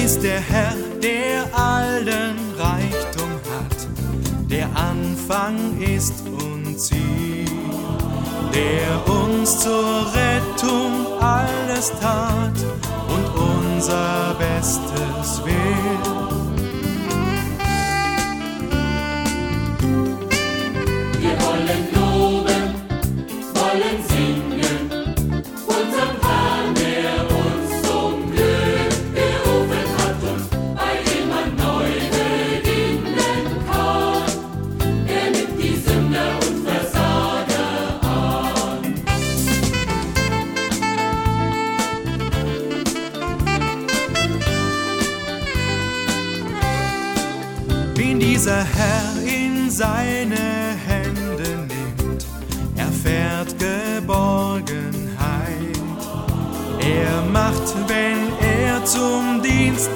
ist der Herr, der allen Reichtum hat, der Anfang ist und Ziel, der uns zur Rettung alles tat und unser Bestes will. Wir wollen loben, wollen singen, unserem Herrn, der uns zum Glück berufen hat und bei dem man neu beginnen kann. Er nimmt die Sünder und Versager an. Wen dieser Herr in seine Hände nimmt, erfährt Geborgenheit. Er macht, wenn er zum Dienst